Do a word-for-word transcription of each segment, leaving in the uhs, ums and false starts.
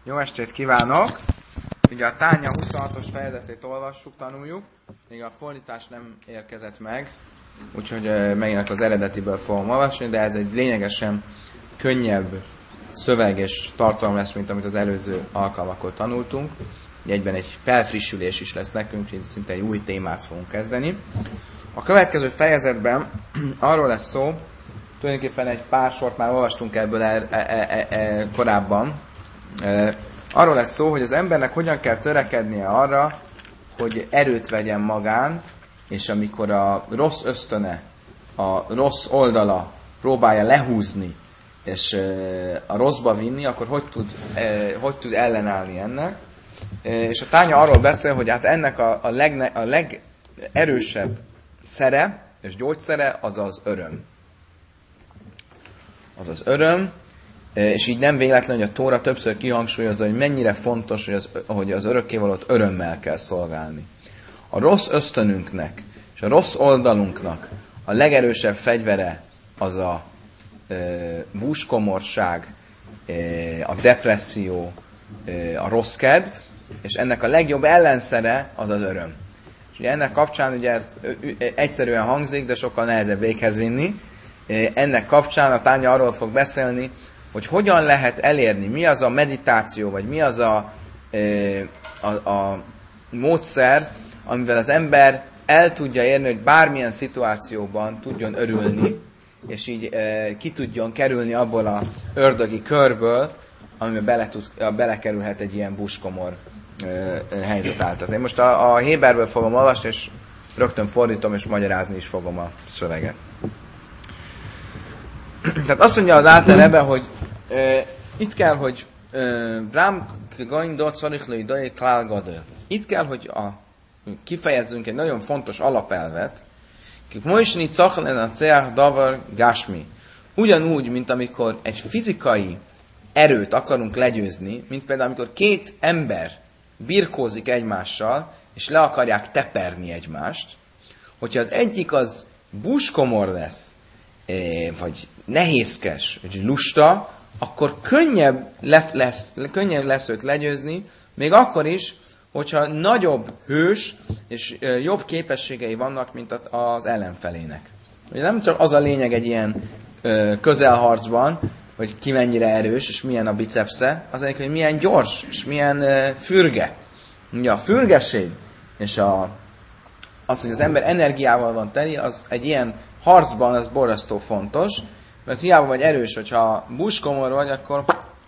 Jó estét kívánok! Ugye a Tánya huszonhatos fejezetét olvassuk, tanuljuk. Még a fordítás nem érkezett meg, úgyhogy megint az eredetiből fogom olvasni, de ez egy lényegesen könnyebb szöveg és tartalom lesz, mint amit az előző alkalmakkor tanultunk. Egyben egy felfrissülés is lesz nekünk, így szinte egy új témát fogunk kezdeni. A következő fejezetben arról lesz szó, tulajdonképpen egy pár sort már olvastunk ebből e, e, e, e, korábban. E, arról lesz szó, hogy az embernek hogyan kell törekednie arra, hogy erőt vegyen magán, és amikor a rossz ösztöne, a rossz oldala próbálja lehúzni, és e, a rosszba vinni, akkor hogy tud, e, hogy tud ellenállni ennek. E, és a Tánya arról beszél, hogy hát ennek a, a, legne, a legerősebb szere és gyógyszere az az öröm. Az az öröm, és így nem véletlen, hogy a Tóra többször kihangsúlyozza, hogy mennyire fontos, hogy az, hogy az örökkévalót örömmel kell szolgálni. A rossz ösztönünknek és a rossz oldalunknak a legerősebb fegyvere az a e, búskomorság, e, a depresszió, e, a rossz kedv, és ennek a legjobb ellenszere az az öröm. És ugye ennek kapcsán ugye ez egyszerűen hangzik, de sokkal nehezebb véghez vinni. Ennek kapcsán a Tánya arról fog beszélni, hogy hogyan lehet elérni, mi az a meditáció, vagy mi az a, a, a módszer, amivel az ember el tudja érni, hogy bármilyen szituációban tudjon örülni, és így ki tudjon kerülni abból a ördögi körből, amiben bele tud, belekerülhet egy ilyen buskomor helyzet által. Én most a, a Héberből fogom olvasni, és rögtön fordítom, és magyarázni is fogom a szöveget. Tehát azt mondja az Álter ebbe, hogy uh, itt kell, hogy rám gaindot szarichlői dai klálgadő. Itt kell, hogy a, kifejezzünk egy nagyon fontos alapelvet, kik moisni cachlen a ceach davar gásmi. Ugyanúgy, mint amikor egy fizikai erőt akarunk legyőzni, mint például amikor két ember birkózik egymással, és le akarják teperni egymást, hogyha az egyik az buskomor lesz, vagy nehézkes, vagy lusta, akkor könnyebb lesz, könnyebb lesz őt legyőzni, még akkor is, hogyha nagyobb hős és jobb képességei vannak, mint az ellenfelének. Ugye nem csak az a lényeg egy ilyen közelharcban, hogy ki mennyire erős, és milyen a bicepsze, az egyik, hogy milyen gyors, és milyen fürge. Ugye a fürgeség, és a, az, hogy az ember energiával van teli, az egy ilyen harcban az borzasztó fontos, mert hiába vagy erős, hogyha buskomor vagy, akkor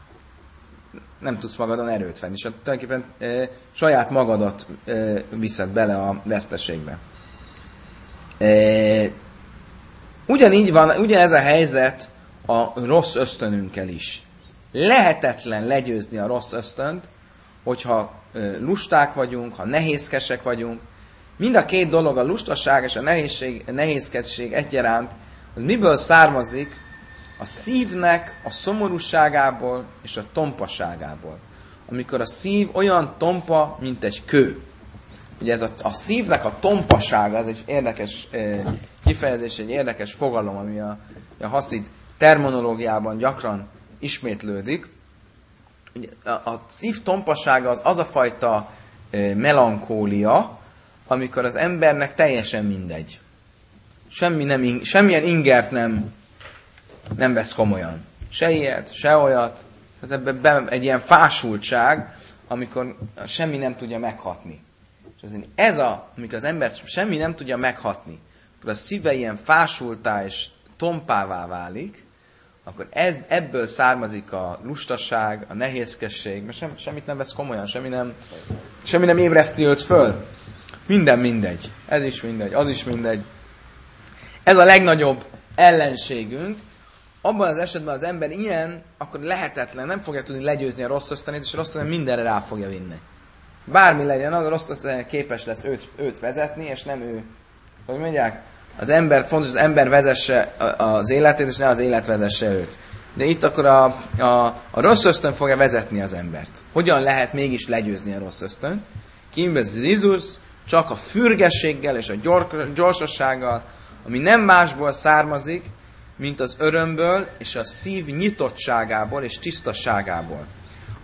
nem tudsz magadon erőt venni, és tulajdonképpen e, saját magadat e, viszed bele a veszteségbe. E, ugyanígy van, ugyanez a helyzet a rossz ösztönünkkel is. Lehetetlen legyőzni a rossz ösztönt, hogyha e, lusták vagyunk, ha nehézkesek vagyunk. Mind a két dolog, a lustaság és a nehézség, a nehézkesség egyaránt, az miből származik? A szívnek a szomorúságából és a tompaságából. Amikor a szív olyan tompa, mint egy kő. Ugye ez a, a szívnek a tompasága, ez egy érdekes eh, kifejezés, egy érdekes fogalom, ami a, a haszid terminológiában gyakran ismétlődik. Ugye, a, a szív tompasága az az a fajta eh, melankólia, amikor az embernek teljesen mindegy. Semmi nem, semmilyen ingert nem, nem vesz komolyan. Se ilyet, se olyat. Tehát ebben egy ilyen fásultság, amikor semmi nem tudja meghatni. És azért ez a, amikor az ember semmi nem tudja meghatni, akkor a szíve ilyen fásultá és tompává válik, akkor ez, ebből származik a lustaság, a nehézkesség, mert sem, semmit nem vesz komolyan, semmi nem, semmi nem ébreszti őt föl. Minden mindegy. Ez is mindegy, az is mindegy. Ez a legnagyobb ellenségünk. Abban az esetben az ember ilyen, akkor lehetetlen, nem fogja tudni legyőzni a rossz ösztönét, és a rossz ösztön mindenre rá fogja vinni. Bármi legyen, az a rossz ösztön képes lesz őt, őt vezetni, és nem ő. Hogy mondják? Az ember, fontos, az ember vezesse az életét, és ne az élet vezesse őt. De itt akkor a, a, a rossz ösztön fogja vezetni az embert. Hogyan lehet mégis legyőzni a rossz ösztön? Kimbe zizus, csak a fürgességgel és a gyorsassággal, ami nem másból származik, mint az örömből és a szív nyitottságából és tisztaságából.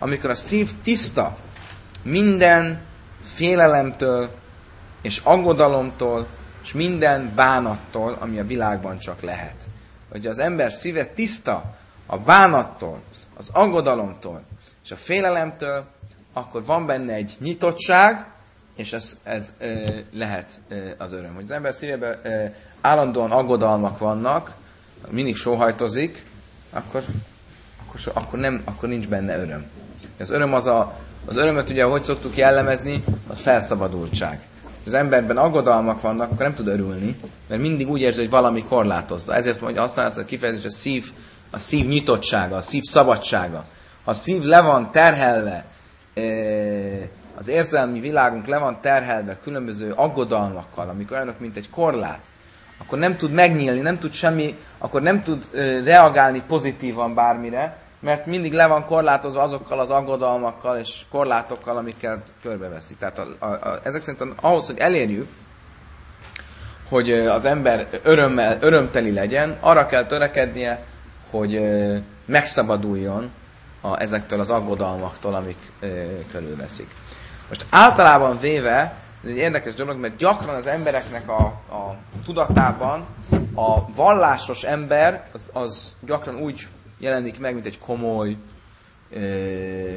amikor a szív tiszta minden félelemtől és aggodalomtól, és minden bánattól, ami a világban csak lehet. Hogy az ember szíve tiszta a bánattól, az aggodalomtól és a félelemtől, akkor van benne egy nyitottság, és ez, ez e, lehet e, az öröm. Hogy az ember szívében e, állandóan aggodalmak vannak, mindig sóhajtozik, akkor, akkor, akkor, nem, akkor nincs benne öröm. Az öröm az a, az örömöt ugye, hogy szoktuk jellemezni, a felszabadultság. Ha az emberben aggodalmak vannak, akkor nem tud örülni, mert mindig úgy érzi, hogy valami korlátozza. Ezért mondja, használja azt a kifejezést, a szív, a szív nyitottsága, a szív szabadsága. Ha a szív le van terhelve, az érzelmi világunk le van terhelve különböző aggodalmakkal, amikor olyanok, mint egy korlát, akkor nem tud megnyílni, nem tud semmi, akkor nem tud reagálni pozitívan bármire, mert mindig le van korlátozva azokkal az aggodalmakkal és korlátokkal, amikkel körbeveszik. Tehát a, a, a, ezek szerint ahhoz, hogy elérjük, hogy az ember örömmel, örömteli legyen, arra kell törekednie, hogy megszabaduljon a, ezektől az aggodalmaktól, amik körülveszik. Most általában véve, ez egy érdekes dolog, mert gyakran az embereknek a, a tudatában a vallásos ember az, az gyakran úgy jelenik meg, mint egy komoly ö,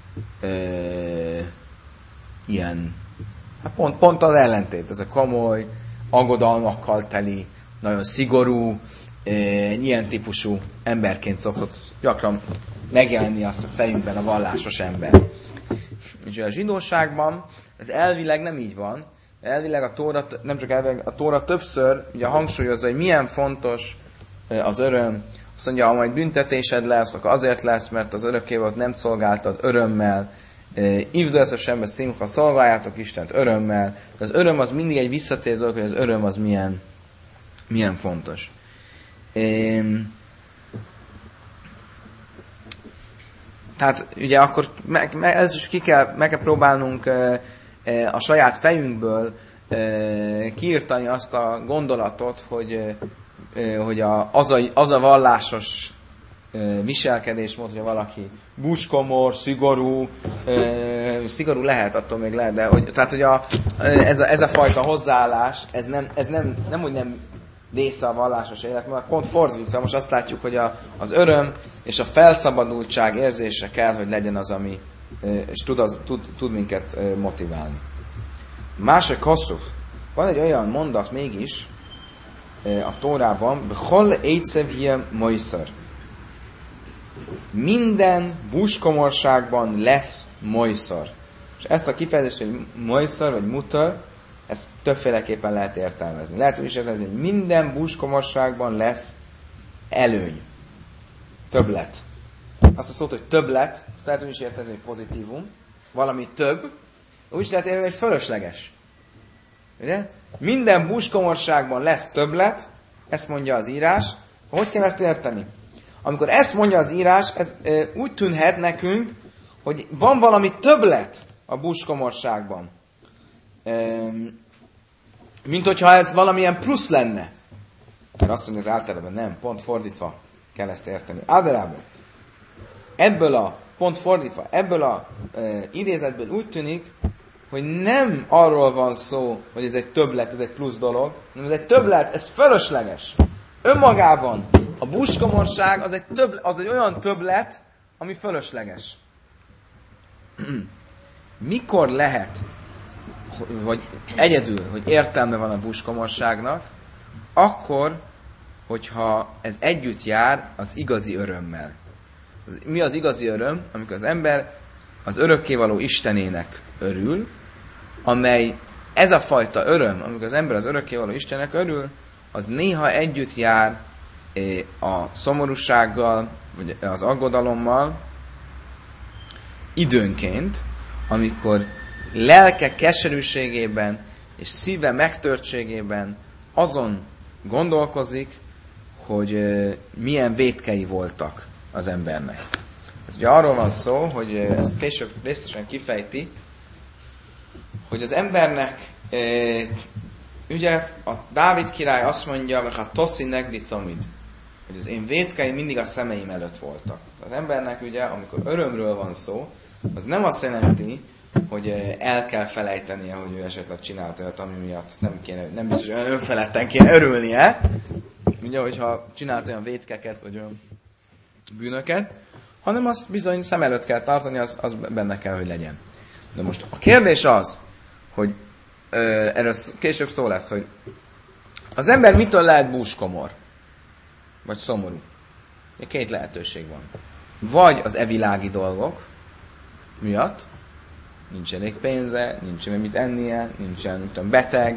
ö, ilyen, hát pont, pont az ellentét, ez a komoly, aggodalmakkal teli, nagyon szigorú, ö, ilyen típusú emberként szokott gyakran megjelenni azt a fejünkben a vallásos ember. És a zsidóságban ez elvileg nem így van. Elvileg a Tóra, nem csak elvileg, a Tóra többször ugye hangsúlyozza, hogy milyen fontos az öröm. Azt mondja, ha majd büntetésed lesz, akkor azért lesz, mert az örökkévalót nem szolgáltad örömmel. Ivd összesenbe szimcha, szolgáljátok Istent örömmel. De az öröm az mindig egy visszatérő dolog, hogy az öröm az milyen, milyen fontos. Tehát ugye akkor meg, meg, ez is ki kell, meg kell próbálnunk e, e, a saját fejünkből e, kiirtani azt a gondolatot, hogy, e, hogy a, az, a, az a vallásos e, viselkedésmód, hogy valaki búskomor, szigorú, e, szigorú lehet, attól még lehet, de hogy, tehát hogy a, ez, a, ez a fajta hozzáállás, ez nem, ez nem, nem úgy nem része a vallásos életnek, pont fordítva, most azt látjuk, hogy a, az öröm és a felszabadultság érzése kell, hogy legyen az, ami és tud, az, tud, tud minket motiválni. Másik Kosszuf, van egy olyan mondat mégis a Tórában, Bechol Eitzevje Moiszer. Minden búskomorságban lesz Moiszer. És ezt a kifejezést, hogy Moiszer vagy Mutter, ezt többféleképpen lehet értelmezni. Lehet úgy is értelmezni, hogy minden búskomorságban lesz előny. Többlet. Azt a szót, hogy többlet, azt lehet úgy is értelmezni, hogy pozitívum. Valami több. Úgy is lehet értelmezni, hogy fölösleges. Ugye? Minden búskomorságban lesz többlet, ezt mondja az írás. Hogy kell ezt érteni? Amikor ezt mondja az írás, ez e, úgy tűnhet nekünk, hogy van valami többlet a búskomorságban. Mint hogyha ez valamilyen plusz lenne. Mert azt mondja, az általában nem, pont fordítva kell ezt érteni. Általában ebből a, pont fordítva, ebből a e, idézetből úgy tűnik, hogy nem arról van szó, hogy ez egy többlet, ez egy plusz dolog, hanem ez egy többlet, ez fölösleges. Önmagában a búskomorság az egy, több, az egy olyan többlet, ami fölösleges. Mikor lehet, vagy egyedül, hogy értelme van a búskomorságnak, akkor, hogyha ez együtt jár az igazi örömmel. Mi az igazi öröm? Amikor az ember az örökkévaló Istenének örül, amely ez a fajta öröm, amikor az ember az örökkévaló Istennek örül, az néha együtt jár a szomorúsággal, vagy az aggodalommal, időnként, amikor lelke keserűségében és szíve megtörtségében azon gondolkozik, hogy milyen vétkei voltak az embernek. Hát ugye arról van szó, hogy ezt később részletesen kifejti, hogy az embernek ugye a Dávid király azt mondja, hogy a toszi negdi szomid, hogy az én vétkeim mindig a szemeim előtt voltak. Az embernek ugye, amikor örömről van szó, az nem azt jelenti, hogy el kell felejtenie, hogy ő esetleg csinált olyat, ami miatt nem, kéne, nem biztos, hogy olyan önfeledten kéne örülnie. Ugye, hogyha csinált olyan vétkeket, vagy olyan bűnöket, hanem azt bizony szem előtt kell tartani, az, az benne kell, hogy legyen. De most a kérdés az, hogy ö, erről később szó lesz, hogy az ember mitől lehet búskomor? Vagy szomorú? Két lehetőség van. Vagy az evilági dolgok miatt, nincs elég pénze, nincs mit ennie, nincsen mit tudom, beteg,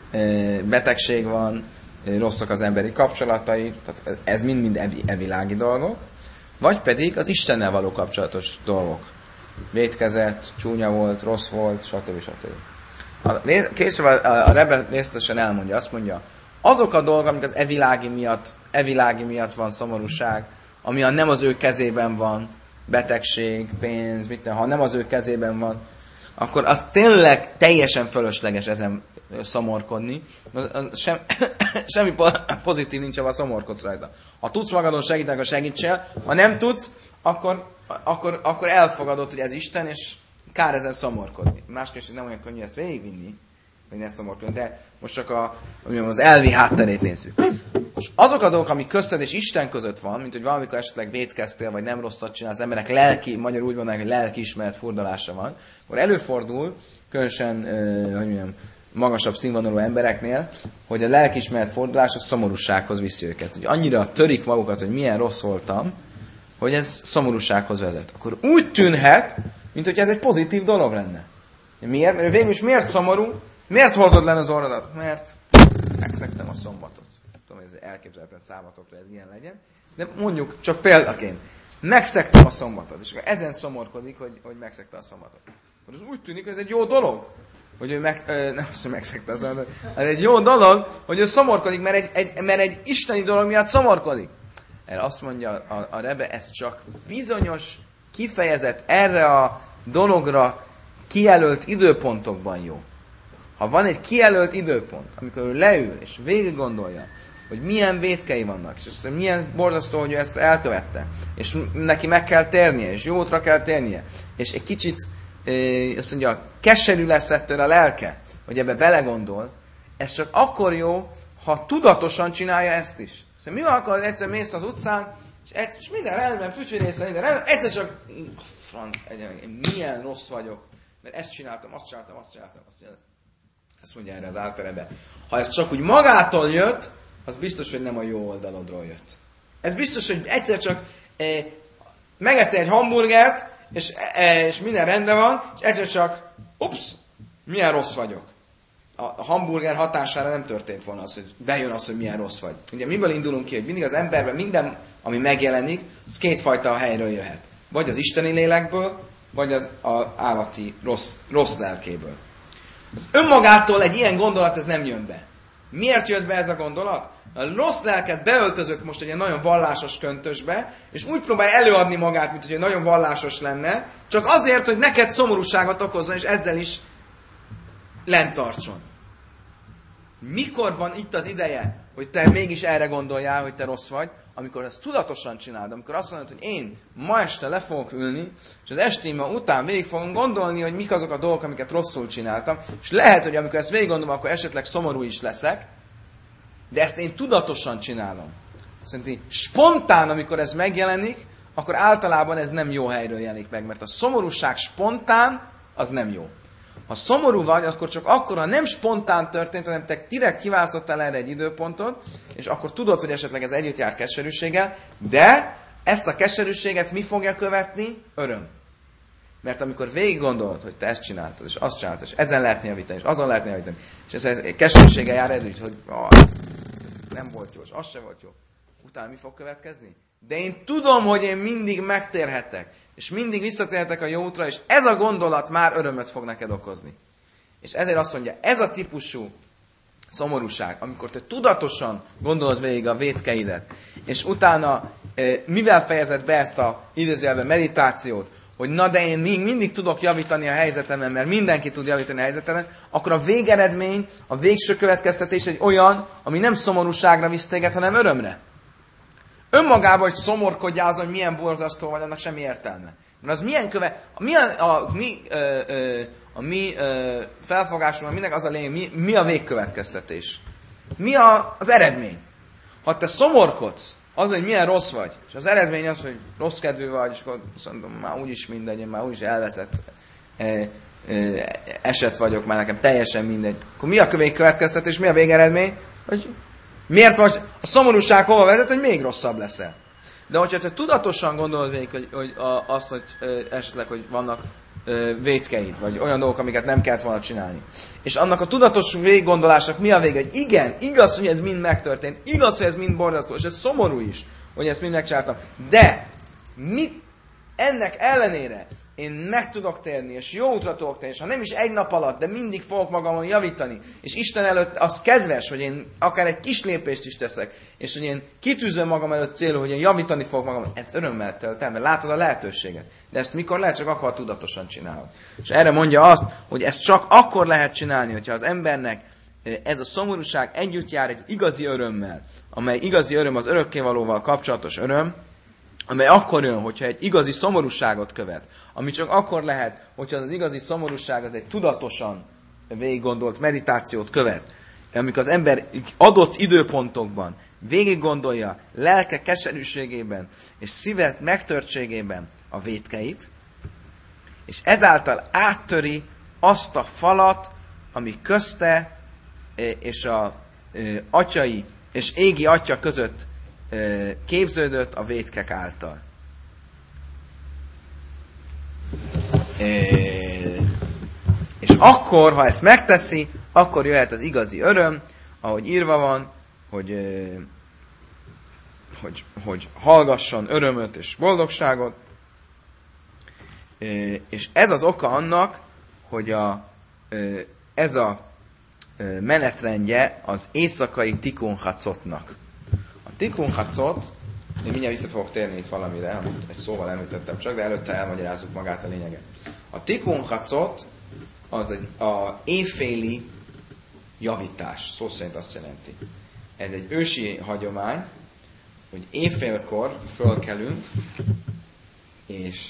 betegség van, rosszak az emberi kapcsolatai, tehát ez mind-mind evi, evilági dolgok, vagy pedig az Istennel való kapcsolatos dolgok. Vétkezett, csúnya volt, rossz volt, stb. stb. A, később a, a Rebbe részletesen elmondja, azt mondja, azok a dolgok, amik az evilági miatt, evilági miatt van szomorúság, ami a nem az ő kezében van, betegség, pénz, mit ha nem az ő kezében van, akkor az tényleg teljesen fölösleges ezen szomorkodni. Sem, semmi pozitív nincs, ha szomorkodsz rajta. Ha tudsz magadon segíteni, akkor segítsél. Ha nem tudsz, akkor, akkor, akkor elfogadod, hogy ez Isten, és kár ezen szomorkodni. Másképp nem olyan könnyű ezt végigvinni, hogy ne szomorkodni, de most csak a, az elvi hátterét nézzük. Most azok a dolgok, amik közted és Isten között van, mint hogy valamikor esetleg vétkeztél, vagy nem rosszat csinál, az emberek lelki, magyarul úgy mondanak, hogy lelkiismeret furdalása van, akkor előfordul, különösen, euh, hogy mondjam, magasabb színvonalú embereknél, hogy a lelkiismeret fordulás a szomorúsághoz viszi őket. Hogy annyira törik magukat, hogy milyen rossz voltam, hogy ez szomorúsághoz vezet. Akkor úgy tűnhet, mint hogy ez egy pozitív dolog lenne. Miért? Mert végül is miért szomorú? Miért hordod len az orrodat? Mert megszegtem a szombatot. Tudom, hogy ez elképzelhetetlen számatokra ez ilyen legyen. De mondjuk, csak példaként, megszegtem a szombatot, és akkor ezen szomorkodik, hogy, hogy megszegte a szombatot. Akkor az úgy tűnik, hogy ez egy jó dolog, hogy ő meg, ö, nem azt, hogy megszegte a szombatot, ez egy jó dolog, hogy ő szomorkodik, mert egy, egy, mert egy isteni dolog miatt szomorkodik. Erre azt mondja a, a Rebbe, ez csak bizonyos, kifejezett erre a dologra kijelölt időpontokban jó. Ha van egy kijelölt időpont, amikor ő leül és végig gondolja, hogy milyen vétkei vannak, és azt, milyen borzasztó, hogy ő ezt elkövette, és neki meg kell térnie, és jó útra kell térnie, és egy kicsit e, azt mondja, keserű lesz ettől a lelke, hogy ebbe belegondol, ez csak akkor jó, ha tudatosan csinálja ezt is. Szóval mi van, akkor egyszer mész az utcán, és, egyszer, és minden rendben, fütyűrésze, minden rendben, egyszer csak, franc, én milyen rossz vagyok, mert ezt csináltam, azt csináltam, azt csináltam, azt csináltam. Ezt mondja erre az általában. Ha ez csak úgy magától jött, az biztos, hogy nem a jó oldalodról jött. Ez biztos, hogy egyszer csak e, megettél egy hamburgert, és, e, és minden rendben van, és egyszer csak, ups, milyen rossz vagyok. A, a hamburger hatására nem történt volna az, hogy bejön az, hogy milyen rossz vagy. Ugye miből indulunk ki, hogy mindig az emberben minden, ami megjelenik, az kétfajta helyről jöhet. Vagy az isteni lélekből, vagy az, az állati rossz, rossz lelkéből. Az önmagától egy ilyen gondolat ez nem jön be. Miért jött be ez a gondolat? A rossz lelket beöltözött most egy nagyon vallásos köntösbe, és úgy próbál előadni magát, mint hogy nagyon vallásos lenne, csak azért, hogy neked szomorúságot okozzon, és ezzel is lent tartson. Mikor van itt az ideje, hogy te mégis erre gondoljál, hogy te rossz vagy, amikor ezt tudatosan csinálod, amikor azt mondod, hogy én ma este le fogok ülni, és az estéma után végig fogom gondolni, hogy mik azok a dolgok, amiket rosszul csináltam, és lehet, hogy amikor ezt végig gondolom, akkor esetleg szomorú is leszek, de ezt én tudatosan csinálom. Szerintem spontán, amikor ez megjelenik, akkor általában ez nem jó helyről jelenik meg, mert a szomorúság spontán, az nem jó. Ha szomorú vagy, akkor csak akkor, ha nem spontán történt, hanem te direkt kiválasztottál erre egy időpontot, és akkor tudod, hogy esetleg ez együtt jár keserűséggel, de ezt a keserűséget mi fogja követni? Öröm. Mert amikor végig gondolod, hogy te ezt csináltad, és azt csináltad, és ezen lehetne javítani, és azon lehetne javítani, és ez keserűséggel jár ez így, hogy ah, ez nem volt jó, és az sem volt jó. Utána mi fog következni? De én tudom, hogy én mindig megtérhetek, és mindig visszatérhetek a jó útra, és ez a gondolat már örömöt fog neked okozni. És ezért azt mondja, ez a típusú szomorúság, amikor te tudatosan gondolod végig a vétkeidet, és utána mivel fejezed be ezt a idézőjelben meditációt, hogy na de én még mindig tudok javítani a helyzetemen, mert mindenki tud javítani a helyzetemen, akkor a végeredmény, a végső következtetés egy olyan, ami nem szomorúságra visz téged, hanem örömre. önmagában, hogy szomorkodjál azon, hogy milyen borzasztó vagy, annak semmi értelme. Mert az milyen köve... A mi, a, a, mi, ö, ö, a mi ö, felfogásunkban mindenek az a lényeg, mi, mi a végkövetkeztetés? Mi a, az eredmény? Ha te szomorkodsz az, hogy milyen rossz vagy, és az eredmény az, hogy rossz kedvű vagy, és akkor mondom, már úgyis mindegy, én már úgyis elveszett e, e, eset vagyok, már nekem teljesen mindegy. Akkor mi a végkövetkeztetés, mi a végeredmény? Hogy miért vagy, a szomorúság hova vezet, hogy még rosszabb leszel. De hogyha te tudatosan gondolod végig, hogy, hogy a, azt, hogy ö, esetleg, hogy vannak ö, vétkeid, vagy olyan dolgok, amiket nem kellett volna csinálni. És annak a tudatos végiggondolásnak mi a vége? Hogy igen, igaz, hogy ez mind megtörtént, igaz, hogy ez mind borzasztó, és ez szomorú is, hogy ezt mind megcsináltam. De mit ennek ellenére én meg tudok térni, és jó útra tudok térni, és ha nem is egy nap alatt, de mindig fogok magamon javítani, és Isten előtt az kedves, hogy én akár egy kis lépést is teszek, és hogy én kitűzöm magam előtt célul, hogy én javítani fogok magam, ez örömmel tölt el, mert látod a lehetőséget. De ezt mikor lehet, csak akkor tudatosan csinálod. És erre mondja azt, hogy ezt csak akkor lehet csinálni, hogyha az embernek ez a szomorúság együtt jár egy igazi örömmel, amely igazi öröm az örökkévalóval kapcsolatos öröm, amely akkor jön, hogyha egy igazi szomorúságot követ, ami csak akkor lehet, hogyha az, az igazi szomorúság az egy tudatosan végiggondolt meditációt követ, amikor az ember adott időpontokban végig gondolja lelke keserűségében és szíve megtörtségében a vétkeit, és ezáltal áttöri azt a falat, ami közte és a atyai és égi atya között képződött a vétkek által. És akkor, ha ezt megteszi, akkor jöhet az igazi öröm, ahogy írva van, hogy, hogy, hogy hallgasson örömöt és boldogságot. És ez az oka annak, hogy a, ez a menetrendje az éjszakai Tikkun Hatzotnak. A Tikkun Hatzot, én mindjárt vissza fogok térni itt valamire, amit egy szóval említettem csak, de előtte elmagyarázzuk magát a lényeget. A Tikkun Hatzot az egy a éjféli javítás, szó szerint azt jelenti. Ez egy ősi hagyomány, hogy éjfélkor fölkelünk, és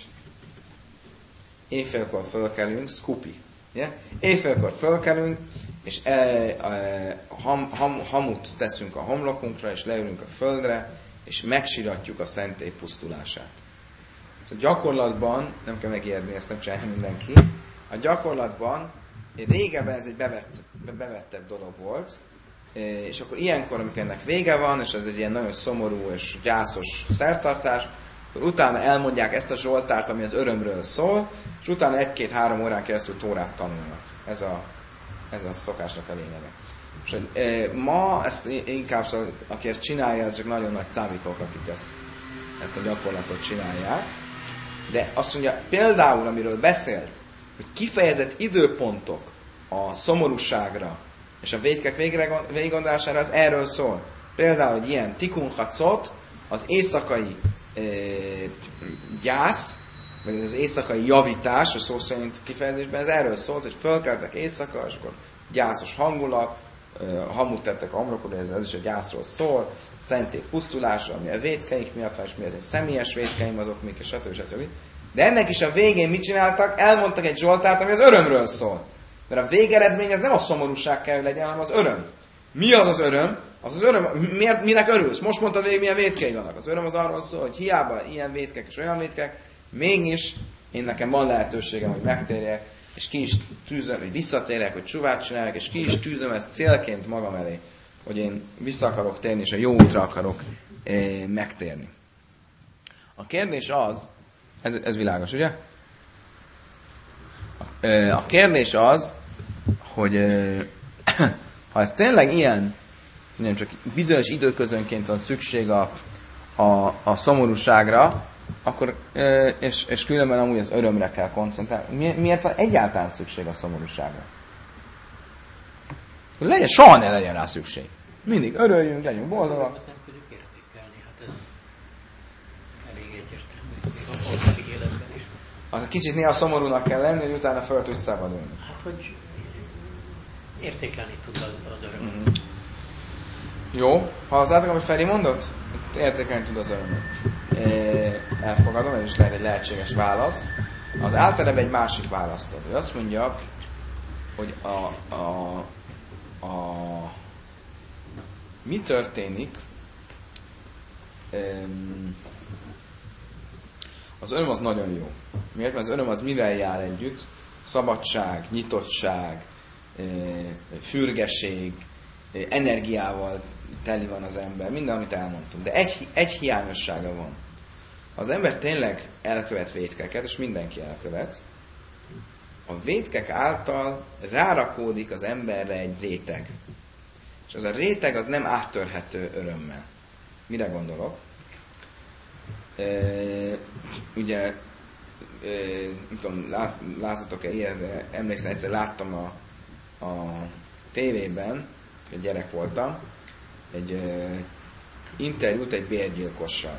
éjfélkor fölkelünk, skupi. Yeah? Éjfélkor fölkelünk, és e, e, ham, ham, hamut teszünk a homlokunkra, és leülünk a földre, és megsiratjuk a szentély pusztulását. Szóval gyakorlatban, nem kell megijedni, ezt nem csinálja mindenki, a gyakorlatban régebben ez egy bevett, bevettebb dolog volt, és akkor ilyenkor, amikor ennek vége van, és ez egy ilyen nagyon szomorú és gyászos szertartás, akkor utána elmondják ezt a zsoltárt, ami az örömről szól, és utána egy-két-három órán keresztül Tórát tanulnak. Ez a, ez a szokásnak a lényege. És e, ma ezt inkább, aki ezt csinálja, ezek nagyon nagy cávikok, akik ezt, ezt a gyakorlatot csinálják. De azt mondja, például, amiről beszélt, hogy kifejezett időpontok a szomorúságra és a vétkek végiggondolására, az erről szól. Például, hogy ilyen Tikkun Hatzot, az éjszakai e, gyász, vagy az éjszakai javítás, a szó szerint kifejezésben, ez erről szólt, hogy fölkeltek éjszaka, és akkor gyászos hangulat, hamut tettek a homlokodra, ez, ez is a gyászról szól, szentély pusztulása, ami a vétkeink miatt van, és mi ez egy személyes vétkeim, azok mik, és stb. stb. De ennek is a végén mit csináltak? Elmondtak egy zsoltárt, ami az örömről szól. Mert a végeredmény ez nem a szomorúság kell, hogy legyen, hanem az öröm. Mi az az öröm? Az az öröm, miért, minek örülsz? Most mondtad végig, milyen vétkeid vannak. Az öröm az arról szól, hogy hiába ilyen vétkek és olyan vétkek, mégis én nekem van lehetőségem, hogy megtérjek, és ki is tűzöm, hogy visszatérjek, hogy csuvát csináljak, és ki is tűzöm ezt célként magam elé, hogy én vissza akarok térni, és a jó útra akarok eh, megtérni. A kérdés az, ez, ez világos, ugye? A, eh, a kérdés az, hogy eh, ha ez tényleg ilyen, nem csak bizonyos időközönként van szükség a, a, a szomorúságra, akkor, és, és különben amúgy az örömre kell koncentrálni. Mi, miért van egyáltalán szükség a szomorúságra? Legyen, soha ne legyen rá szükség. Mindig örüljünk, legyünk boldogak. Nem tudjuk értékelni, hát ez elég egyértelmű. A életben is. Az kicsit néha szomorúnak kell lenni, hogy utána fel tudsz szabadulni. Hát, hogy értékelni tud az, az öröm. Mm-hmm. Jó, hallottátok, amit Feri mondott? Értékelni tud az örömöt. Elfogadom, ez is lehet egy lehetséges válasz. Az általában egy másik választ ad. Ő azt mondja, hogy a, a, a mi történik, az öröm az nagyon jó. Miért? Mert az öröm az mivel jár együtt? Szabadság, nyitottság, fürgeség, energiával teli van az ember, minden, amit elmondtunk. De egy, egy hiányossága van. Az ember tényleg elkövet vétkeket, és mindenki elkövet. A vétkek által rárakódik az emberre egy réteg. És az a réteg az nem áttörhető örömmel. Mire gondolok? E, ugye, e, nem tudom, lát, látotok-e ilyet, de emlékszem, egyszer láttam a, a tévében, egy gyerek voltam, egy e, interjút egy bérgyilkossal,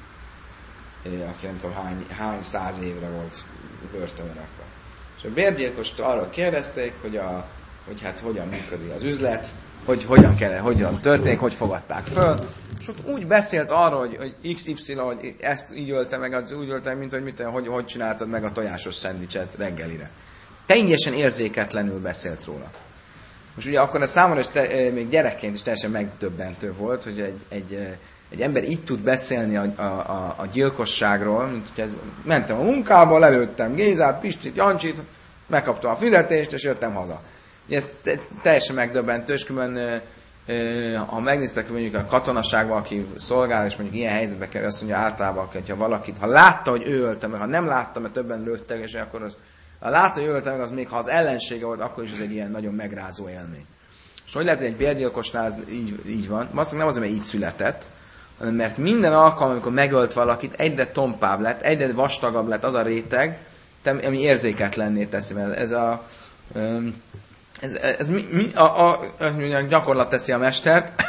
e, aki nem tudom hány, hány száz évre volt börtönbe rakva. És a bérgyilkostól arról kérdezték, hogy, a, hogy hát hogyan működik az üzlet, hogy hogyan kell, hogyan történik, hogy fogadták föl. És ott úgy beszélt arról, hogy, hogy iksz ipszilon, hogy ezt így ölte meg, az úgy ölte meg, mint hogy, mit, hogy hogy csináltad meg a tojásos szendvicset reggelire. Teljesen érzéketlenül beszélt róla. Most ugye akkor a számomra is te, még gyerekként is teljesen megdöbbentő volt, hogy egy, egy, egy ember így tud beszélni a, a, a, a gyilkosságról, mint hogy mentem a munkába, lelőttem Gézát, Pistit, Jancsit, megkaptam a fizetést, és jöttem haza. Ez teljesen megdöbbentő, és különben, ha megnéztek mondjuk a katonaságban, aki szolgál, és mondjuk ilyen helyzetbe kerül, azt mondja általában, hogyha valakit, ha látta, hogy ő ölte meg, ha nem látta, mert többen lőttek, és akkor az, ha látta, hogy ő ölte meg, az még ha az ellensége volt, akkor is az egy ilyen nagyon megrázó élmény. És hogy lehet, hogy egy bérgyilkosnál ez így, így van? Azt nem azért, mert így született, hanem mert minden alkalom, amikor megölt valakit, egyre tompább lett, egyre vastagabb lett az a réteg, ami érzéketlenné teszi. Mert ez a... Ez, ez mi, mi, a, a, a gyakorlat teszi a mestert.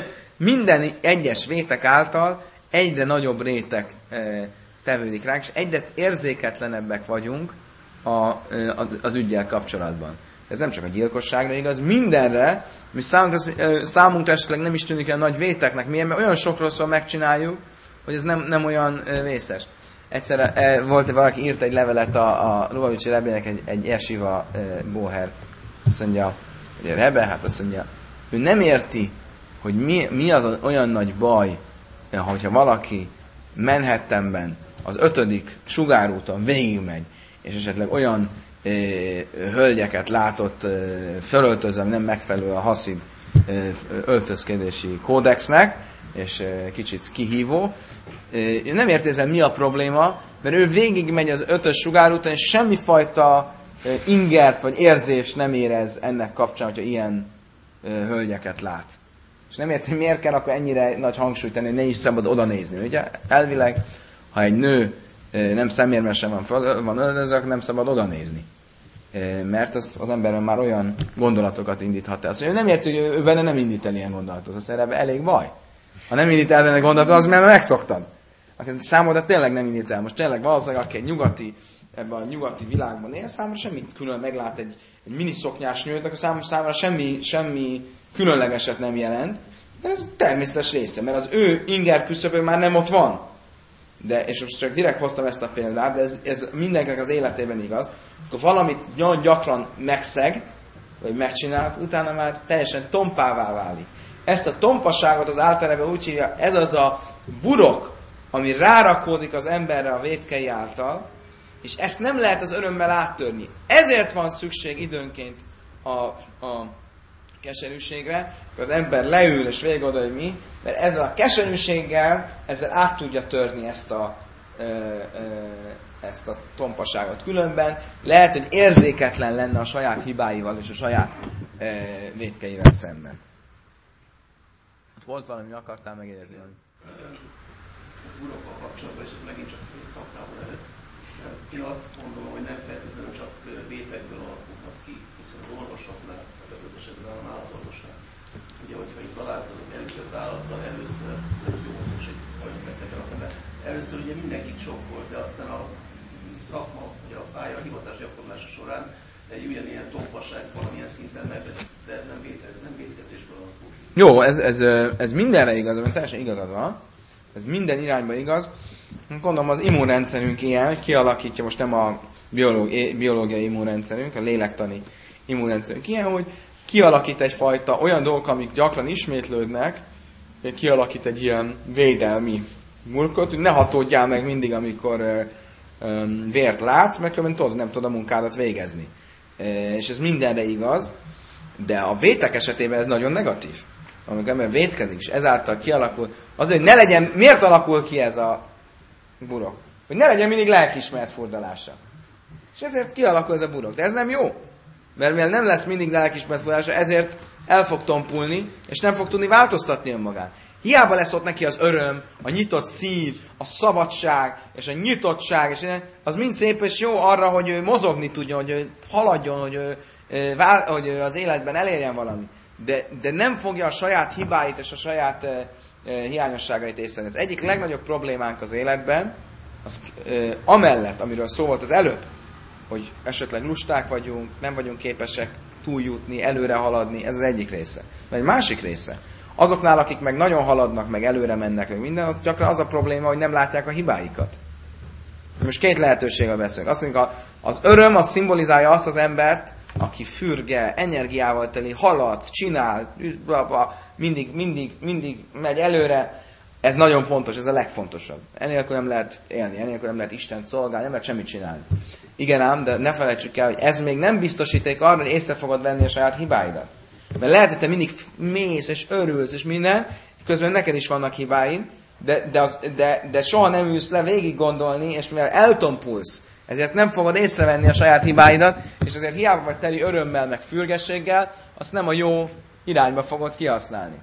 Minden egyes vétek által egyre nagyobb réteg e, tevődik ránk, és egyre érzéketlenebbek vagyunk a, a, az üggyel kapcsolatban. Ez nem csak a gyilkosságra igaz, mindenre, mi számunkra, számunkra esetleg nem is tűnik olyan nagy véteknek, miért? Mert olyan sokról megcsináljuk, hogy ez nem, nem olyan e, vészes. Egyszer e, volt, valaki írt egy levelet a, a Lubavicsi Rebének, egy, egy Yeshiva e, Boher. Azt mondja, hogy a Rebbe, hát azt mondja, ő nem érti, hogy mi, mi az olyan nagy baj, hogyha valaki Manhattanben az ötödik sugárúton végigmegy, és esetleg olyan e, hölgyeket látott e, fölöltözve, nem megfelelő a haszid e, öltözkedési kódexnek, és e, kicsit kihívó. E, nem érti ezen mi a probléma, mert ő végigmegy az ötös sugárúton, és semmifajta ingert vagy érzést nem érez ennek kapcsán, hogyha ilyen ö, hölgyeket lát. És nem értem, hogy miért kell akkor ennyire nagy hangsúlyt tenni, hogy ne is szabad oda nézni. Ugye elvileg, ha egy nő ö, nem szemérmesen van, föl, van öltözve, nem szabad oda nézni. Ö, mert az, az emberben már olyan gondolatokat indíthat el. Azt mondja, ő nem érti, hogy ő, ő benne nem indít el ilyen gondolatot. Azt mondja, elég baj. Ha nem indít el benne gondolatot, az mert megszoktad. Számodra tényleg nem indít el. Most tényleg valószínűleg, aki egy nyugati ebben a nyugati világban él, számomra semmit külön meglát egy, egy miniszoknyás nőt, akkor számomra, számomra semmi, semmi különlegeset nem jelent, de ez természetes része, mert az ő inger küszöbő már nem ott van. De, és most csak direkt hoztam ezt a példát, de ez, ez mindenkinek az életében igaz, akkor valamit nagyon gyakran megszeg, vagy megcsinál, utána már teljesen tompává válik. Ezt a tompaságot az általában úgy hívja, ez az a burok, ami rárakódik az emberre a vétkei által, és ezt nem lehet az örömmel áttörni. Ezért van szükség időnként a, a keserűségre, hogy az ember leül és végigod, hogy mi, mert ezzel a keserűséggel ezzel át tudja törni ezt a, ö, ö, ezt a tompaságot. Különben lehet, hogy érzéketlen lenne a saját hibáival és a saját ö, vétkeivel szemben. Ott volt valami, akartál megérni? Urokkal kapcsolatban, és ez megint csak szakmában előtt. Én azt gondolom, hogy nem feltétlenül csak vétekből alakulnak ki, hiszen az orvosoknál, a legtöbb esetben a állatorvosnál. Ugye, hogyha itt találkozunk először állattal, először jó orvos egy olyan betegel, akiben először ugye mindenkit sok volt, de aztán a szakma, ugye a pálya, a hivatás gyakorlása során egy ugyanilyen tompasság valamilyen szinten megvesz, de ez nem, véte, nem vétkezésből alakul. Jó, ez, ez, ez mindenre igaz, mert teljesen igazad van. ez minden irányba igaz. Gondolom az immunrendszerünk ilyen, kialakítja most nem a biológi, biológiai immunrendszerünk, a lélektani immunrendszerünk ilyen, hogy kialakít egyfajta olyan dolgok, amik gyakran ismétlődnek, kialakít egy ilyen védelmi burkot, hogy ne hatódjál meg mindig, amikor ö, ö, vért látsz, mert különben tudod, nem tudod a munkádat végezni. E, és ez mindenre igaz, de a vétek esetében ez nagyon negatív. Amikor ember vétkezik, és ezáltal kialakul, azért, hogy ne legyen, miért alakul ki ez a burok? Hogy ne legyen mindig lelkiismeret furdalása. És ezért kialakul ez a burok. De ez nem jó. Mert mivel nem lesz mindig lelkiismeret furdalása, ezért el fog tompulni, és nem fog tudni változtatni önmagán. Hiába lesz ott neki az öröm, a nyitott szív, a szabadság, és a nyitottság, és az mind szép és jó arra, hogy ő mozogni tudjon, hogy ő haladjon, hogy ő, hogy ő az életben elérjen valami. De, de nem fogja a saját hibáit és a saját hiányosságait észrevenni. Az egyik legnagyobb problémánk az életben, az amellett, amiről szó volt az előbb, hogy esetleg lusták vagyunk, nem vagyunk képesek túljutni, előre haladni, ez az egyik része. Vagy egy másik része. Azoknál, akik meg nagyon haladnak, meg előre mennek, meg minden, ott gyakran az a probléma, hogy nem látják a hibáikat. Most két lehetőséggel beszélünk. Azt mondjuk, az öröm az szimbolizálja azt az embert, aki fürge, energiával teli, halad, csinál, mindig, mindig, mindig megy előre. Ez nagyon fontos, ez a legfontosabb. Enélkül nem lehet élni, enélkül nem lehet Istent szolgálni, nem lehet semmit csinálni. Igen ám, de ne felejtsük el, hogy ez még nem biztosíték arra, hogy észre fogod venni a saját hibáidat. Mert lehet, hogy te mindig mész és örülsz és minden, közben neked is vannak hibáid, de, de, az, de, de soha nem ülsz le végig gondolni, és mivel eltompulsz, ezért nem fogod észrevenni a saját hibáidat, és ezért hiába vagy teli örömmel, meg fürgességgel, azt nem a jó irányba fogod kihasználni.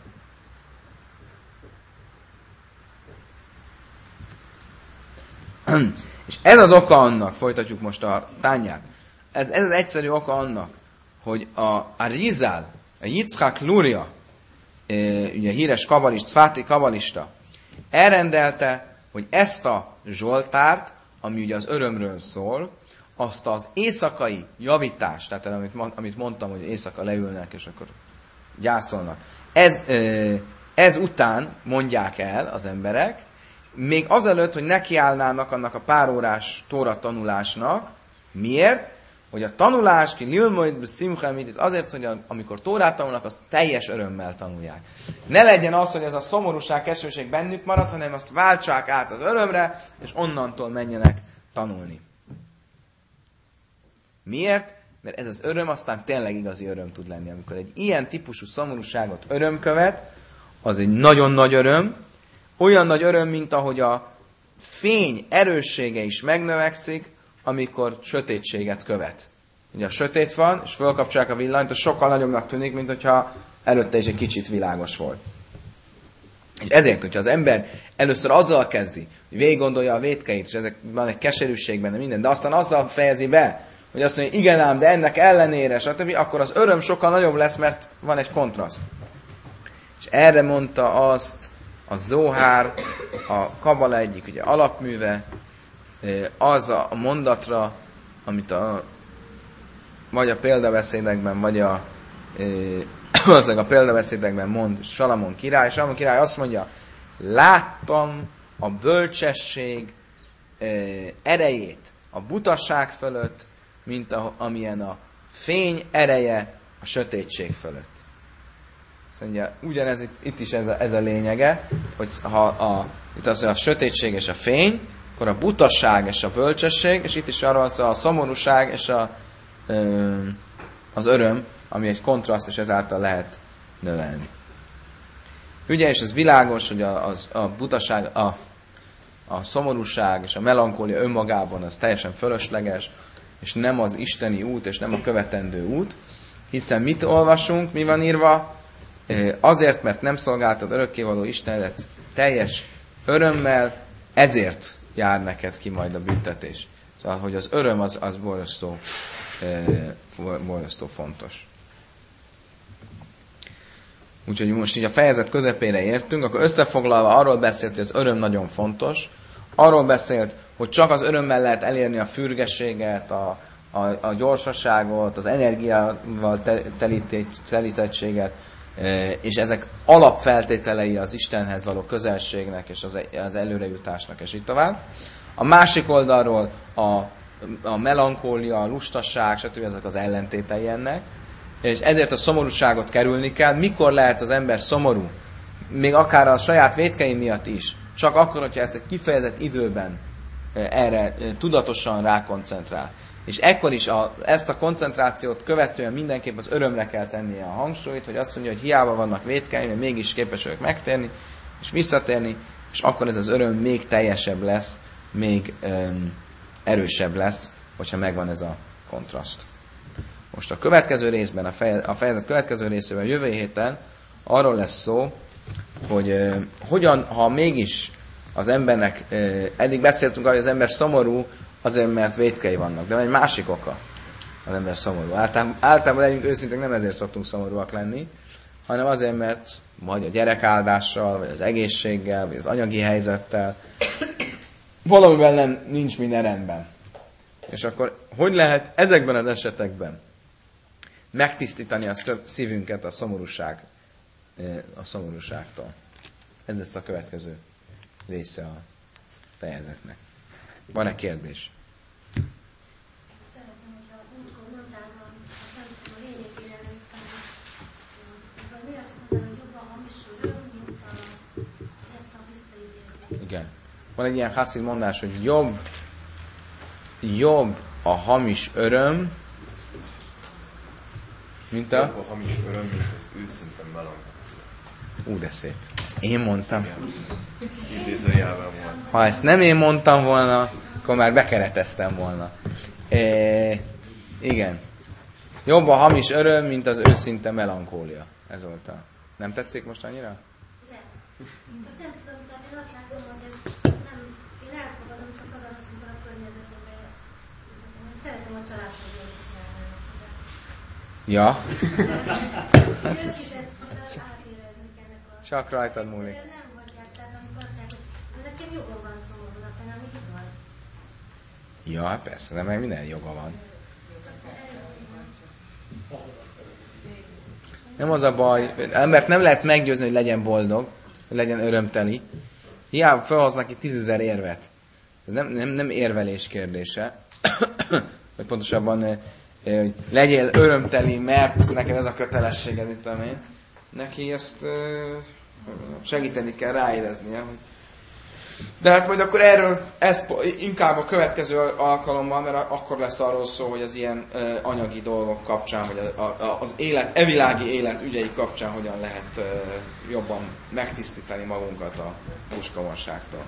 És ez az oka annak, folytatjuk most a tányát, ez, ez az egyszerű oka annak, hogy a, a Rizal, a Yitzchak Luria, e, ugye híres kabalist, szváti kabalista, elrendelte, hogy ezt a zsoltárt, ami ugye az örömről szól, azt az éjszakai javítást, tehát amit, amit mondtam, hogy éjszaka leülnek, és akkor gyászolnak, ez, e, ez után mondják el az emberek, még azelőtt, hogy nekiállnának annak a pár órás tóra tanulásnak. Miért? Hogy a tanulás, ki lilmoid szimchamit, ez azért, hogy amikor tórát tanulnak, azt teljes örömmel tanulják. Ne legyen az, hogy ez a szomorúság, keserűség bennük marad, hanem azt váltsák át az örömre, és onnantól menjenek tanulni. Miért? Mert ez az öröm aztán tényleg igazi öröm tud lenni. Amikor egy ilyen típusú szomorúságot öröm követ, az egy nagyon nagy öröm, olyan nagy öröm, mint ahogy a fény erőssége is megnövekszik, amikor sötétséget követ. Ugye a sötét van, és felkapcsolják a villanyt, az sokkal nagyobbnak tűnik, mint hogyha előtte is egy kicsit világos volt. És ezért, hogyha az ember először azzal kezdi, hogy végig gondolja a vétkeit, és ezek van egy keserűség benne minden, de aztán azzal fejezi be, hogy azt mondja, igen ám, de ennek ellenére, stb., akkor az öröm sokkal nagyobb lesz, mert van egy kontraszt. És erre mondta azt a Zohár, a Kabala egyik ugye, alapműve, az a mondatra, amit a, vagy a példabeszédekben, vagy a, e, a példabeszédekben mond Salamon király. Salamon király azt mondja, láttam a bölcsesség e, erejét a butaság fölött, mint a, amilyen a fény ereje a sötétség fölött. Azt mondja, ugyanez itt, itt is ez a, ez a lényege, hogy ha a, itt az, hogy a sötétség és a fény, akkor a butaság és a bölcsesség, és itt is arról szól a szomorúság és a, ö, az öröm, ami egy kontraszt, és ezáltal lehet növelni. Ugye, és ez világos, hogy a, az, a butaság, a, a szomorúság és a melankólia önmagában az teljesen fölösleges, és nem az isteni út, és nem a követendő út, hiszen mit olvasunk, mi van írva? Azért, mert nem szolgáltad örökkévaló Istenedet teljes örömmel, ezért jár neked ki majd a büntetés. Szóval, hogy az öröm az, az borzasztó, borzasztó fontos. Úgyhogy most így a fejezet közepére értünk, akkor összefoglalva arról beszélt, hogy az öröm nagyon fontos, arról beszélt, hogy csak az örömmel lehet elérni a fürgességet, a, a, a gyorsaságot, az energiával telítettséget, és ezek alapfeltételei az Istenhez való közelségnek és az, az előrejutásnak, és így tovább. A másik oldalról a, a melankólia, a lustaság, stb. Ezek az ellentétei ennek, és ezért a szomorúságot kerülni kell. Mikor lehet az ember szomorú? Még akár a saját vétkeim miatt is. Csak akkor, hogyha ezt egy kifejezett időben erre tudatosan rákoncentrál. És ekkor is a, ezt a koncentrációt követően mindenképp az örömre kell tennie a hangsúlyt, hogy azt mondja, hogy hiába vannak vétkeim, mert mégis képes vagyok megtérni, és visszatérni, és akkor ez az öröm még teljesebb lesz, még um, erősebb lesz, hogyha megvan ez a kontraszt. Most a következő részben, a, feje, a fejezet következő részében, a jövő héten arról lesz szó, hogy uh, hogyan, ha mégis az embernek, uh, eddig beszéltünk, hogy az ember szomorú, azért, mert vétkei vannak. De van egy másik oka az ember szomorú. Általában, általában legyünk őszintén, nem ezért szoktunk szomorúak lenni, hanem azért, mert vagy a gyerekáldással, vagy az egészséggel, vagy az anyagi helyzettel valamivel nem, nincs minden rendben. És akkor hogy lehet ezekben az esetekben megtisztítani a szívünket a szomorúság, a szomorúságtól? Ez lesz a következő része a fejezetnek. Van-e kérdés? Szeretném, hogyha útkor mondtál, nem tudom, a lényegére emlékszem, hogy mi azt mondani, hogy jobban hamis öröm, mint a, ezt a visszaidézni. Igen. Van egy ilyen haszid mondás, hogy jobb, jobb a hamis öröm, mint a... Jobb a hamis öröm, mint az őszinte melankólia. Ú, de szép. Ezt én mondtam. Idézőjelben volt. Ha ezt nem én mondtam volna, akkor már bekereteztem volna. É, igen. Jobb a hamis öröm, mint az őszinte melankólia. Ez volt a... Nem tetszik most annyira? De. Csak nem tudom, tehát én azt látom, hogy ez nem... Én elfogadom, csak az az, amikor a környezetemben... Szeretem a családban is járni. Ja. Ők is ezt átéreznek ennek a... Csak rajtad múlik. Nem hagyják, tehát amikor azt mondják, hogy nekem jogom van szomorúnak, hanem ami igaz. Ja, persze, de meg minden joga van. Nem az a baj, embert nem lehet meggyőzni, hogy legyen boldog, hogy legyen örömteli. Hiába felhoznak ki tízezer érvet. Ez nem, nem, nem érvelés kérdése. Vagy pontosabban, hogy legyél örömteli, mert neked ez a kötelességed, mint tudom én. Neki ezt segíteni kell ráéreznie, hogy de hát majd akkor erről, ez inkább a következő alkalommal, mert akkor lesz arról szó, hogy az ilyen uh, anyagi dolgok kapcsán, vagy a, a, az élet, evilági élet ügyei kapcsán hogyan lehet uh, jobban megtisztítani magunkat a puskavarságtól.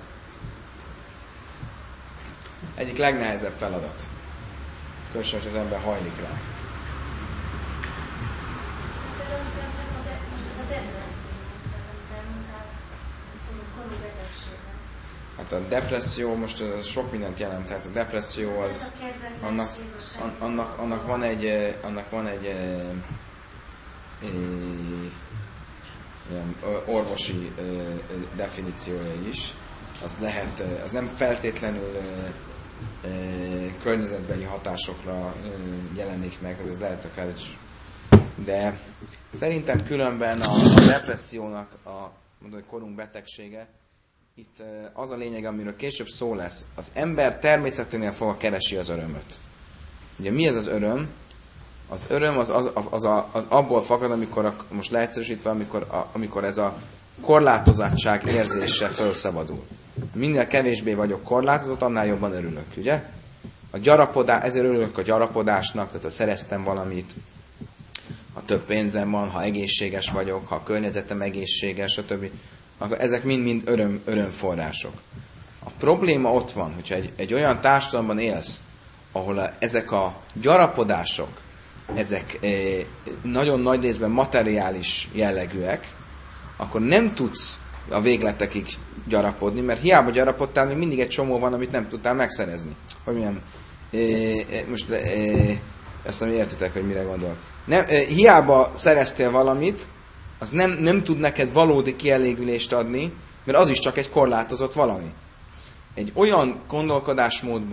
Egyik legnehezebb feladat. Különösen, hogy az ember hajlik rá. Hát a depresszió most sok mindent jelent, tehát a depresszió az annak, annak, annak van egy annak van egy e, e, orvosi e, definíciója is. Az lehet, az nem feltétlenül e, e, környezetbeli hatásokra e, jelenik meg, tehát ez lehet akár is. De szerintem különben a, a depressziónak a mondom, hogy korunk betegsége. Itt az a lényeg, amiről később szó lesz. Az ember természeténél fogva keresi az örömöt. Ugye mi ez az öröm? Az öröm az, az, az, az, az abból fakad, amikor, a, most leegyszerűsítve, amikor, a, amikor ez a korlátozottság érzése felszabadul. Minél kevésbé vagyok korlátozott, annál jobban örülök, ugye? A gyarapodás, ezért örülök a gyarapodásnak, tehát ha szereztem valamit, ha több pénzem van, ha egészséges vagyok, ha a környezetem egészséges, stb. Akkor ezek mind-mind öröm, örömforrások. A probléma ott van, hogyha egy, egy olyan társadalomban élsz, ahol a, ezek a gyarapodások, ezek e, nagyon nagy részben materiális jellegűek, akkor nem tudsz a végletekig gyarapodni, mert hiába gyarapodtál, még mindig egy csomó van, amit nem tudtál megszerezni. Hogy milyen, e, e, most e, ezt nem értitek, hogy mire gondolok. Nem, e, hiába szereztél valamit, az nem, nem tud neked valódi kielégülést adni, mert az is csak egy korlátozott valami. Egy olyan gondolkodásmódban,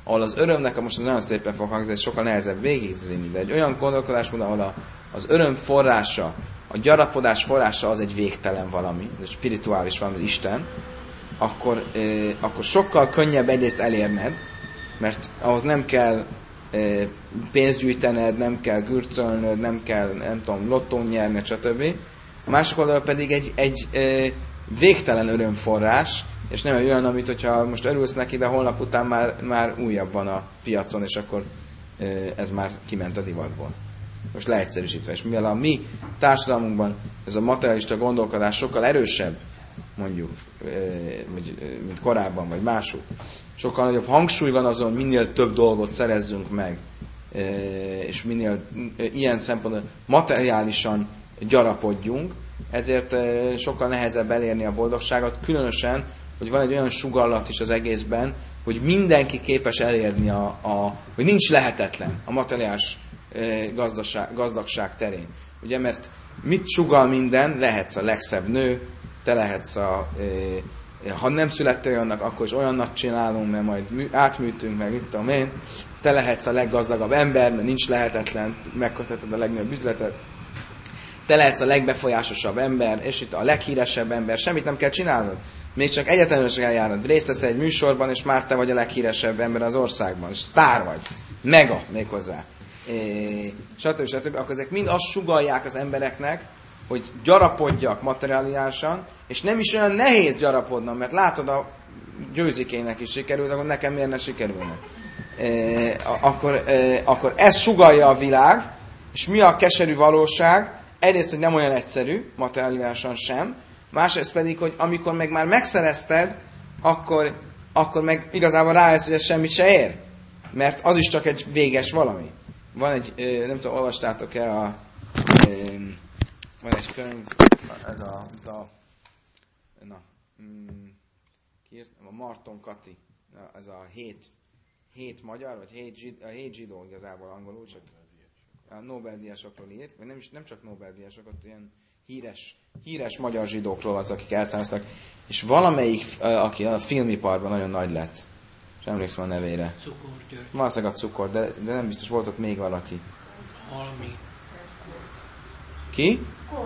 ahol az örömnek, most nagyon szépen fog hangzni, sokkal nehezebb végigvinni, de egy olyan gondolkodásmód, ahol a, az öröm forrása, a gyarapodás forrása az egy végtelen valami, egy spirituális valami, az Isten, akkor, eh, akkor sokkal könnyebb egyrészt elérned, mert ahhoz nem kell eh, pénzt gyűjtened, nem kell gürcölnöd, nem kell, nem tudom, lottón nyerni, stb. A másik oldalon pedig egy, egy eh, végtelen örömforrás, és nem egy olyan, amit hogyha most örülsz neki, de holnap után már, már újabb van a piacon, és akkor eh, ez már kiment a divatból. Most leegyszerűsítve, és mivel a mi társadalmunkban ez a materialista gondolkodás sokkal erősebb, mondjuk, mint korábban, vagy máshogy, sokkal nagyobb hangsúly van azon, hogy minél több dolgot szerezzünk meg, és minél ilyen szempontból materiálisan gyarapodjunk, ezért sokkal nehezebb elérni a boldogságot, különösen, hogy van egy olyan sugallat is az egészben, hogy mindenki képes elérni, a, a, hogy nincs lehetetlen a materiális gazdaság, gazdagság terén. Ugye, mert mit sugall minden? Lehetsz a legszebb nő, te lehetsz a... E, ha nem születtél olyannak, akkor is olyannak csinálunk, mert majd mű, átműtünk, meg mit tudom én. Te lehetsz a leggazdagabb ember, mert nincs lehetetlen, megkötheted a legnagyobb üzletet. Te lehetsz a legbefolyásosabb ember, és itt a leghíresebb ember, semmit nem kell csinálnod. Még csak egyetemre kell járnod. Részt vesz egy műsorban, és már te vagy a leghíresebb ember az országban. És sztár vagy. Mega méghozzá. É, stb. stb. Akkor ezek mind azt sugallják az embereknek, hogy gyarapodjak materiálisan, és nem is olyan nehéz gyarapodnom, mert látod, a Győzikének is sikerült, akkor nekem miért ne sikerülne? É, akkor, é, akkor ez sugallja a világ, és mi a keserű valóság? Egyrészt, hogy nem olyan egyszerű, materiálisan sem, másrészt pedig, hogy amikor meg már megszerezted, akkor, akkor meg igazából rájössz, hogy ez semmit se ér. Mert az is csak egy véges valami. Van egy, nem tudom, olvastátok-e a, van egy könyv, ez a, a na, ki írt? A Marton Kati, ez a hét, hét magyar, vagy hét, zsid, a hét zsidó igazából angolul, csak a Nobel-díjasokról írt, vagy nem, is, nem csak Nobel-díjasok, ott ilyen híres, híres magyar zsidókról az, akik elszámoztak, és valamelyik, aki a filmiparban nagyon nagy lett, és emlékszem a nevére. Cukor György. Valószínűleg a cukor, de, de nem biztos, volt ott még valaki. Halmi. Ki?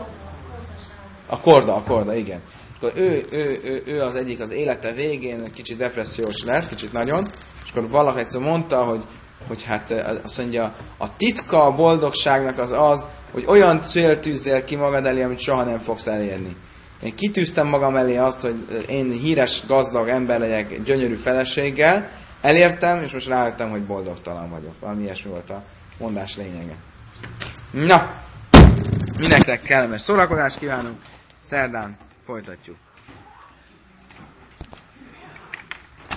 A Korda, a Korda, igen. Akkor ő, ő, ő, ő az egyik az élete végén kicsit depressziós lett, kicsit nagyon, és akkor valaki egyszer mondta, hogy, hogy hát azt mondja, a titka a boldogságnak az az, hogy olyan célt tűzzél ki magad elé, amit soha nem fogsz elérni. Én kitűztem magam elé azt, hogy én híres, gazdag ember legyek gyönyörű feleséggel, elértem, és most rájöttem, hogy boldogtalan vagyok. Valami ilyesmi volt a mondás lényege. Na, mindenkinek kellemes szórakozást kívánunk, szerdán folytatjuk.